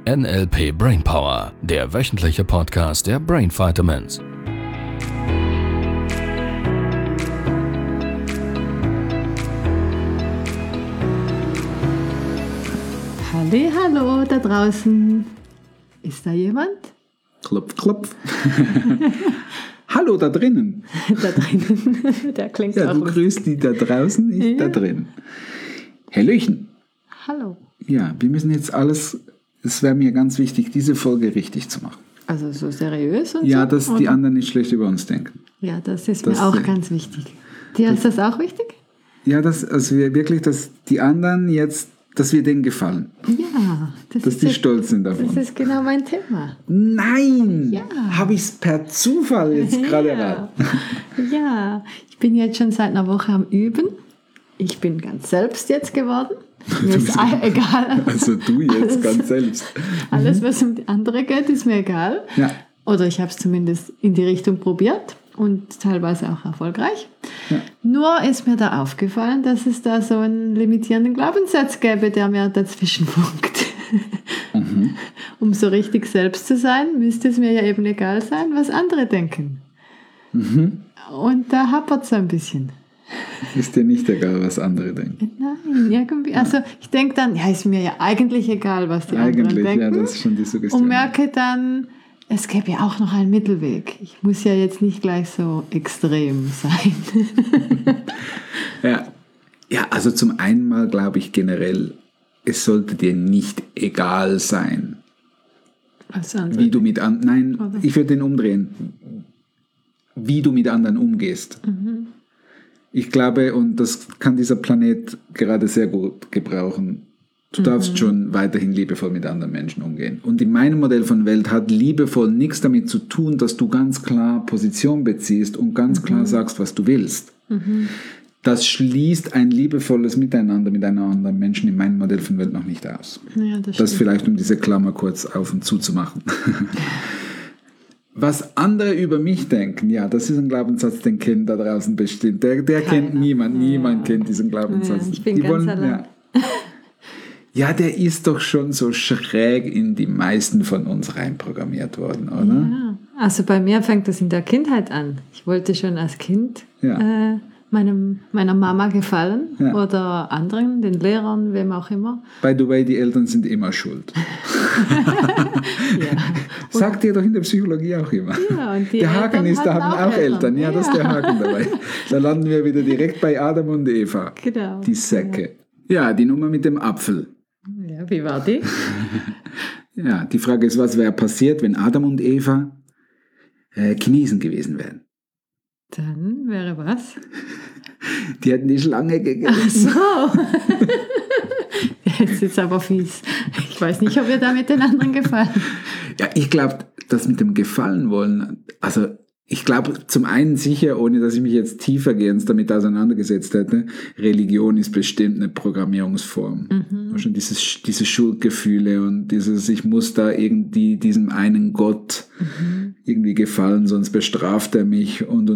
NLP Brainpower, der wöchentliche Podcast der Brain Vitamins. Hallo da draußen. Ist da jemand? Klopf, klopf. Hallo da drinnen. Da drinnen, der klingt ja, auch du lustig. grüßt die da draußen, ich da drin. Hallöchen. Hallo. Ja, wir müssen jetzt alles, es wäre mir ganz wichtig, diese Folge richtig zu machen. Also so seriös und Ja, so? dass die anderen nicht schlecht über uns denken. Ja, das ist Das mir auch ist- ganz wichtig. Dir ist das auch wichtig? Ja, also wir wirklich, dass die anderen jetzt, dass wir denen gefallen. Ja. Dass die stolz sind Das davon. ist genau mein Thema. Nein! Ja. Habe ich es per Zufall jetzt gerade erraten. Ja, ich bin jetzt schon seit einer Woche am Üben. Ich bin ganz selbst jetzt geworden. Mir ist egal. Also du jetzt ganz selbst. Alles, was um die andere geht, ist mir egal. Ja. Oder ich habe es zumindest in die Richtung probiert und teilweise auch erfolgreich. Ja. Nur ist mir da aufgefallen, dass es da so einen limitierenden Glaubenssatz gäbe, der mir dazwischen funkt. Um so richtig selbst zu sein, müsste es mir ja eben egal sein, was andere denken. Und da hapert es ein bisschen. Ist dir nicht egal, was andere denken? Nein, irgendwie. Also ich denke dann, ja, ist mir ja eigentlich egal, was die anderen Eigentlich, denken. ja, das ist schon die Suggestion. Und merke dann, es gäbe ja auch noch einen Mittelweg. Ich muss ja jetzt nicht gleich so extrem sein. Ja, also zum einen mal glaube ich generell, es sollte dir nicht egal sein, Was andere wie du mit anderen, nein, Oder? ich würde den umdrehen, wie du mit anderen umgehst. Ich glaube, und das kann dieser Planet gerade sehr gut gebrauchen, du darfst schon weiterhin liebevoll mit anderen Menschen umgehen. Und in meinem Modell von Welt hat liebevoll nichts damit zu tun, dass du ganz klar Position beziehst und ganz klar sagst, was du willst. Das schließt ein liebevolles Miteinander mit einem anderen Menschen in meinem Modell von Welt noch nicht aus. Ja, das Das stimmt. vielleicht, um diese Klammer kurz auf und zu machen. Was andere über mich denken, ja, das ist ein Glaubenssatz, den kennt da draußen bestimmt. Der kennt niemand kennt diesen Glaubenssatz. Ja, ich bin ganz allein. Ja, der ist doch schon so schräg in die meisten von uns reinprogrammiert worden, oder? Ja. Also bei mir fängt das in der Kindheit an. Ich wollte schon als Kind meiner Mama gefallen oder anderen, den Lehrern, wem auch immer. By the way, die Eltern sind immer schuld. Sagt ihr doch in der Psychologie auch immer. Ja, und die der Haken Eltern ist, da hatten haben auch Eltern. Ja, das ist der Haken dabei. Da landen wir wieder direkt bei Adam und Eva. Genau. Die Säcke. Ja, die Nummer mit dem Apfel. Ja, wie war die? Ja, die Frage ist, was wäre passiert, wenn Adam und Eva Chinesen gewesen wären? Dann wäre was? Die hätten die Schlange gegessen. Ach so. Jetzt ist aber fies. Ich weiß nicht, ob wir damit den anderen gefallen. Ja, ich glaube, das mit dem Gefallen wollen, also ich glaube zum einen sicher, ohne dass ich mich jetzt tiefergehend damit auseinandergesetzt hätte, Religion ist bestimmt eine Programmierungsform. Schon diese Schuldgefühle und dieses, ich muss da irgendwie diesem einen Gott irgendwie gefallen, sonst bestraft er mich und.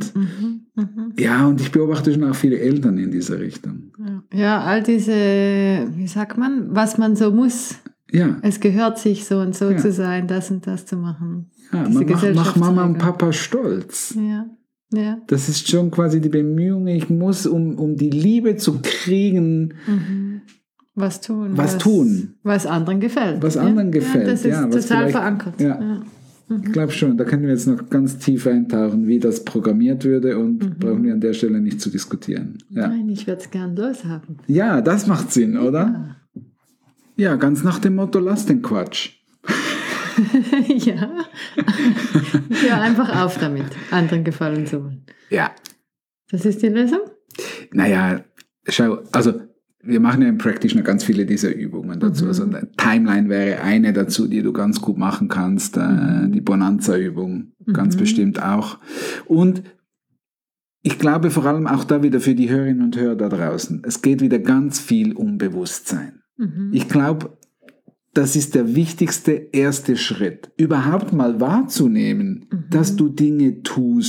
Ja, und ich beobachte schon auch viele Eltern in dieser Richtung. Ja, all diese, wie sagt man, was man so muss. Ja. Es gehört sich so und so zu sein, das und das zu machen. Ja, Diese mach Mama und Gesellschaftsregeln. Papa stolz. Ja. Das ist schon quasi die Bemühung, ich muss, um die Liebe zu kriegen, Was tun. Was anderen gefällt. Was anderen gefällt. Ja, das ist was total vielleicht- verankert. Ja. Ich glaube schon, da können wir jetzt noch ganz tief eintauchen, wie das programmiert würde und brauchen wir an der Stelle nicht zu diskutieren. Ja, Nein, ich würde es gern loshaben. ja, das macht Sinn, oder? Ja, ganz nach dem Motto, lass den Quatsch. Ja. Hör einfach auf damit, anderen gefallen zu wollen. Ja, Das ist die Lösung? naja, schau, also wir machen ja im Practitioner ganz viele dieser Übungen dazu. Also eine Timeline wäre eine dazu, die du ganz gut machen kannst. Die Bonanza-Übung ganz bestimmt auch. Und ich glaube vor allem auch da wieder für die Hörerinnen und Hörer da draußen, es geht wieder ganz viel um Bewusstsein. Ich glaube, das ist der wichtigste erste Schritt, überhaupt mal wahrzunehmen, dass du Dinge tust,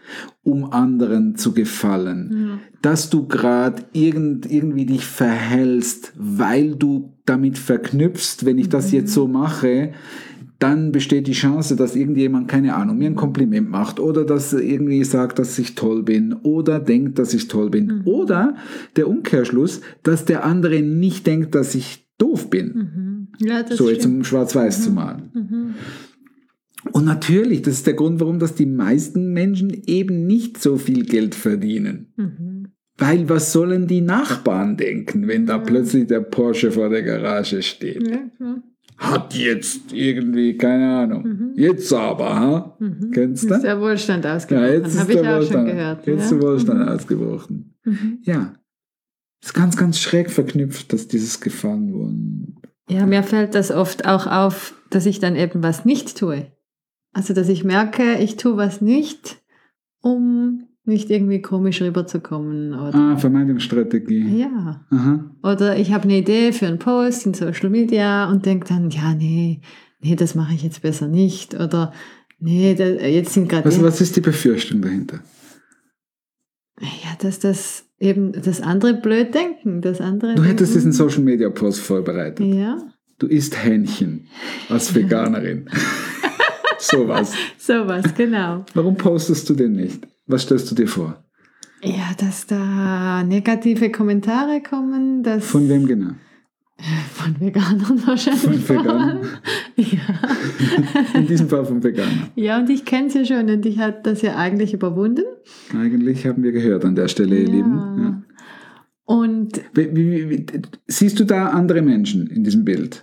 um anderen zu gefallen. Dass du gerade irgendwie dich verhältst, weil du damit verknüpfst, wenn ich das jetzt so mache, dann besteht die Chance, dass irgendjemand, keine Ahnung, mir ein Kompliment macht oder dass irgendwie sagt, dass ich toll bin oder denkt, dass ich toll bin. Oder der Umkehrschluss, dass der andere nicht denkt, dass ich doof bin. Ja, das so jetzt stimmt. um Schwarz-Weiß zu malen. Und natürlich, das ist der Grund, warum das die meisten Menschen eben nicht so viel Geld verdienen. Weil was sollen die Nachbarn denken, wenn da plötzlich der Porsche vor der Garage steht? Ja, ja. Hat jetzt irgendwie, keine Ahnung. Jetzt aber, ha? Kennst du? Ist der Wohlstand ausgebrochen. Ja, jetzt ist Habe ich der auch Wohlstand, schon gehört. jetzt ist der Wohlstand ausgebrochen. Ja. Ist ganz, ganz schräg verknüpft, dass dieses Gefallen worden. Ja, mir fällt das oft auch auf, dass ich dann eben was nicht tue. Also, dass ich merke, ich tue was nicht, um nicht irgendwie komisch rüberzukommen. Oder, Vermeidungsstrategie. ja. Aha. Oder ich habe eine Idee für einen Post in Social Media und denke dann, ja, nee, das mache ich jetzt besser nicht. Oder nee, jetzt sind gerade... Was ist die Befürchtung dahinter? Ja, dass das eben das andere blöd denken. Das andere Du hättest denken, diesen Social Media Post vorbereitet. Ja, Du isst Hähnchen als Veganerin. Sowas. sowas, genau. Warum postest du den nicht? Was stellst du dir vor? Ja, dass da negative Kommentare kommen, dass... Von wem genau? Von Veganern wahrscheinlich. Von Veganern? Ja. In diesem Fall von Veganern. Ja, und ich kenne es ja schon und ich habe das ja eigentlich überwunden. Eigentlich haben wir gehört an der Stelle, ihr Lieben. Ja. Und Siehst du da andere Menschen in diesem Bild?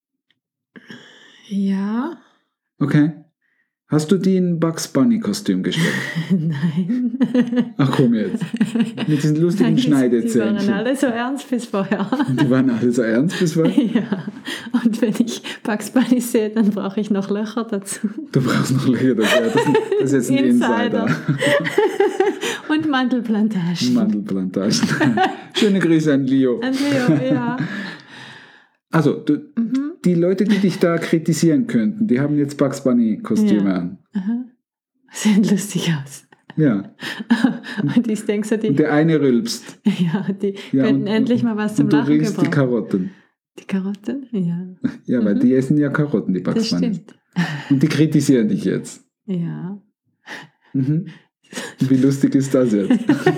ja, Okay. Hast du die in Bugs Bunny Kostüm gestellt? nein. Ach komm jetzt. Mit diesen lustigen Nein, die Schneidezähnchen. waren alle so ernst bis vorher. Die waren alle so ernst bis vorher? Ja, und wenn ich Bugs Bunny sehe, dann brauche ich noch Löcher dazu. Du brauchst noch Löcher dazu. Das ist jetzt ein Insider. Und Mandelplantagen. Mandelplantagen. Schöne Grüße an Leo. An Leo, ja. Also, die Leute, die dich da kritisieren könnten, die haben jetzt Bugs Bunny Kostüme Ja. an. Aha. Sehen lustig aus. Ja. Und ich denke so, Und der eine rülpst. ja, die Ja, könnten endlich mal was zum und du Lachen riechst die gebrauchen. Karotten. Die Karotten? Ja. Ja, weil die essen ja Karotten, die Das Bugs Bunny. stimmt. Und die kritisieren dich jetzt. Ja. Mhm. Wie lustig ist das jetzt?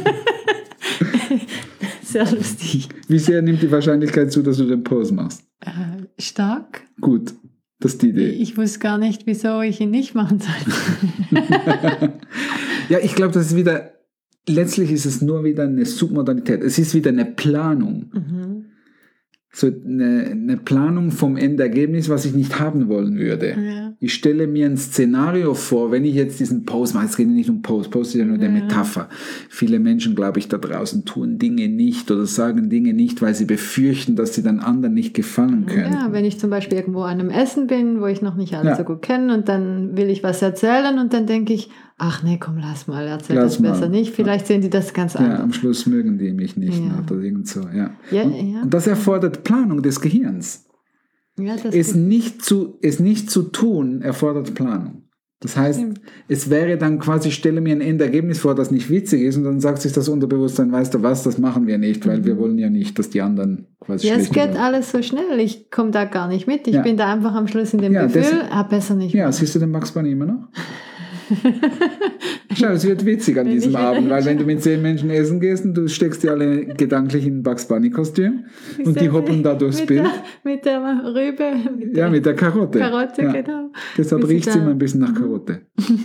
Sehr lustig. Wie sehr nimmt die Wahrscheinlichkeit zu, dass du den Post machst? Stark. Gut, das ist die Idee. Ich wusste gar nicht, wieso ich ihn nicht machen soll. Ja, ich glaube, das ist wieder, letztlich ist es nur wieder eine Submodalität. Es ist wieder eine Planung. So eine Planung vom Endergebnis, was ich nicht haben wollen würde. Ja. Ich stelle mir ein Szenario vor, wenn ich jetzt diesen Post mache, es geht nicht um Post ist ja nur eine Metapher. Viele Menschen, glaube ich, da draußen tun Dinge nicht oder sagen Dinge nicht, weil sie befürchten, dass sie dann anderen nicht gefallen können. Ja, wenn ich zum Beispiel irgendwo an einem Essen bin, wo ich noch nicht alle so gut kenne und dann will ich was erzählen und dann denke ich, ach nee, komm, lass mal, erzähl das besser nicht. Vielleicht sehen die das ganz anders. Ja, am Schluss mögen die mich nicht oder irgend so. Ja. Und das erfordert Planung des Gehirns. Ja, das Es nicht zu tun, erfordert Planung. Das heißt, es wäre dann quasi, ich stelle mir ein Endergebnis vor, das nicht witzig ist und dann sagt sich das Unterbewusstsein, weißt du was, das machen wir nicht, weil wir wollen ja nicht, dass die anderen quasi ja, es schlecht geht werden. alles so schnell, ich komme da gar nicht mit. Ich bin da einfach am Schluss in dem Gefühl, besser nicht Ja, machen. siehst du den Bugs Bunny immer noch? Schau, es wird witzig an diesem Abend, weil wenn du mit 10 Menschen essen gehst und du steckst die alle gedanklich in ein Bugs Bunny Kostüm und die hoppeln da durchs Bild. Mit der Rübe. Ja, mit der Karotte. Karotte, genau. Deshalb riecht es immer ein bisschen nach Karotte.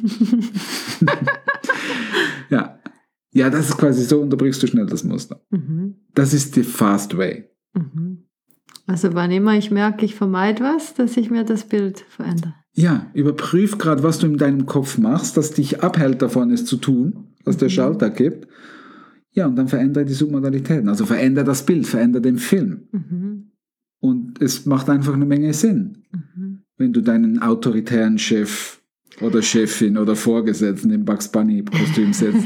Ja, das ist quasi so, unterbrichst du schnell das Muster. Das ist die Fast Way. Also wann immer ich merke, ich vermeide was, dass ich mir das Bild verändere. Ja, überprüf gerade, was du in deinem Kopf machst, das dich abhält davon, es zu tun, was der Schalter gibt. Ja, und dann verändere die Submodalitäten. Also verändere das Bild, verändere den Film. Und es macht einfach eine Menge Sinn, wenn du deinen autoritären Chef oder Chefin oder Vorgesetzten im Bugs Bunny Kostüm setzt.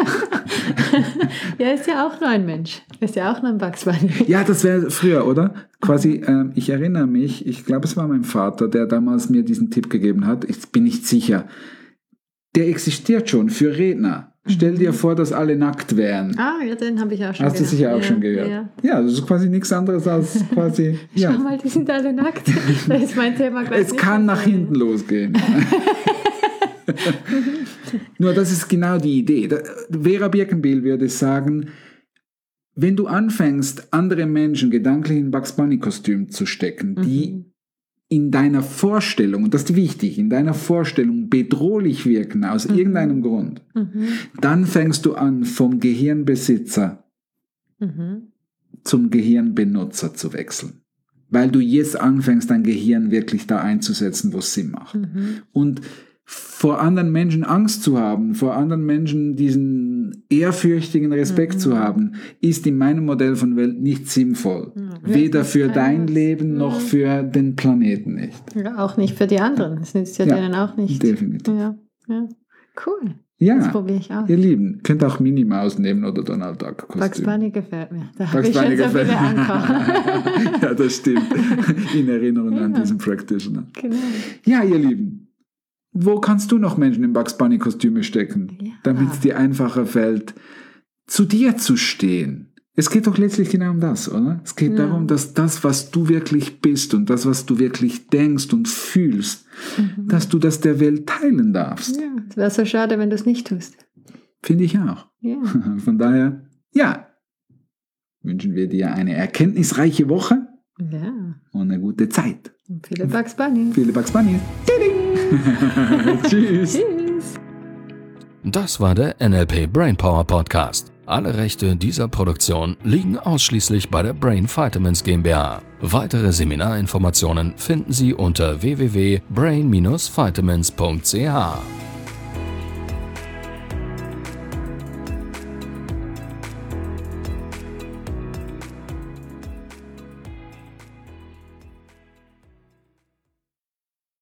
Ja, ist ja auch nur ein Mensch. Ist ja auch nur ein Bugs Bunny. Ja, das wäre früher, oder? Quasi, ich erinnere mich, ich glaube, es war mein Vater, der damals mir diesen Tipp gegeben hat. Ich bin nicht sicher. der existiert schon für Redner. Stell dir vor, dass alle nackt wären. Ah, ja, den habe ich auch schon gehört. Hast du sicher auch schon gehört? Ja, das ist quasi nichts anderes als quasi... Schau mal, die sind alle nackt. Das ist mein Thema gleich. Es kann nach hinten losgehen. Nur das ist genau die Idee. Vera Birkenbiel würde sagen, wenn du anfängst, andere Menschen gedanklich in Bugs Bunny Kostüm zu stecken, die in deiner Vorstellung, und das ist wichtig, in deiner Vorstellung bedrohlich wirken aus irgendeinem Grund, dann fängst du an, vom Gehirnbesitzer zum Gehirnbenutzer zu wechseln. Weil du jetzt anfängst, dein Gehirn wirklich da einzusetzen, wo es Sinn macht. Und vor anderen Menschen Angst zu haben, vor anderen Menschen diesen ehrfürchtigen Respekt zu haben, ist in meinem Modell von Welt nicht sinnvoll. Weder für dein Leben noch für den Planeten nicht. Ja, auch nicht für die anderen. Das nützt ja denen auch nicht. Definitiv. Ja. Cool. Ja, das probiere ich aus. Ihr Lieben, könnt auch Minnie Maus nehmen oder Donald Duck Kostüm. Bugs Bunny gefällt mir. Da habe ich schon so viele Anker. Ja, das stimmt. In Erinnerung an diesen Practitioner. Genau. Ja, ihr Lieben. Wo kannst du noch Menschen in Bugs Bunny Kostüme stecken, damit es dir einfacher fällt, zu dir zu stehen? Es geht doch letztlich genau um das, oder? Es geht darum, dass das, was du wirklich bist und das, was du wirklich denkst und fühlst, dass du das der Welt teilen darfst. Ja, es wäre so schade, wenn du es nicht tust. Finde ich auch. Ja. Von daher, wünschen wir dir eine erkenntnisreiche Woche und eine gute Zeit. Und viele Bugs Bunny. Viele Bugs Bunny. Tschüss. Tschüss. Das war der NLP Brainpower Podcast. Alle Rechte dieser Produktion liegen ausschließlich bei der Brain Vitamins GmbH. Weitere Seminarinformationen finden Sie unter www.brain-vitamins.ch.